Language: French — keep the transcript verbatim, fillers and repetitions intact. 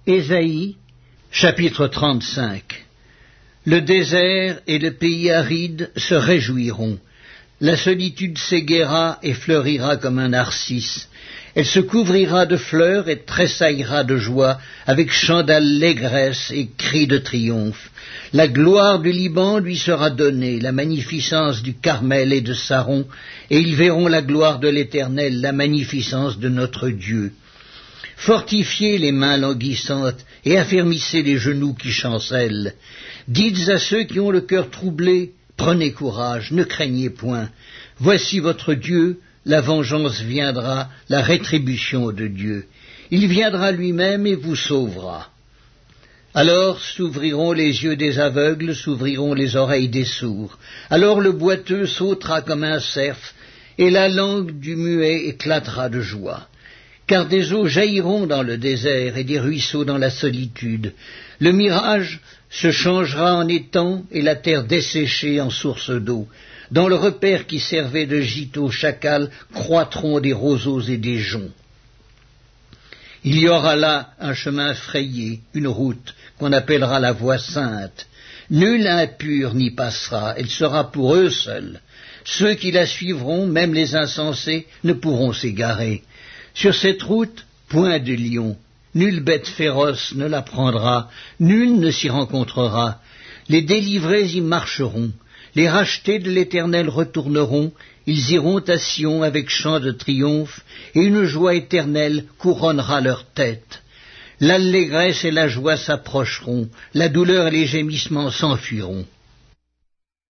Ésaïe, chapitre trente-cinq. Le désert et le pays aride se réjouiront. La solitude s'égaira et fleurira comme un narcisse. Elle se couvrira de fleurs et tressaillera de joie, avec chants d'allégresse et cris de triomphe. La gloire du Liban lui sera donnée, la magnificence du Carmel et de Saron, et ils verront la gloire de l'Éternel, la magnificence de notre Dieu. Fortifiez les mains languissantes et affermissez les genoux qui chancellent. Dites à ceux qui ont le cœur troublé, prenez courage, ne craignez point. Voici votre Dieu, la vengeance viendra, la rétribution de Dieu. Il viendra lui-même et vous sauvera. Alors s'ouvriront les yeux des aveugles, s'ouvriront les oreilles des sourds. Alors le boiteux sautera comme un cerf, et la langue du muet éclatera de joie. Car des eaux jailliront dans le désert et des ruisseaux dans la solitude. Le mirage se changera en étang et la terre desséchée en source d'eau. Dans le repaire qui servait de gîte aux chacals croîtront des roseaux et des joncs. Il y aura là un chemin frayé, une route qu'on appellera la voie sainte. Nul impur n'y passera, elle sera pour eux seuls. Ceux qui la suivront, même les insensés, ne pourront s'égarer. Sur cette route, point de lion, nulle bête féroce ne la prendra, nul ne s'y rencontrera. Les délivrés y marcheront, les rachetés de l'Éternel retourneront, ils iront à Sion avec chant de triomphe, et une joie éternelle couronnera leur tête. L'allégresse et la joie s'approcheront, la douleur et les gémissements s'enfuiront.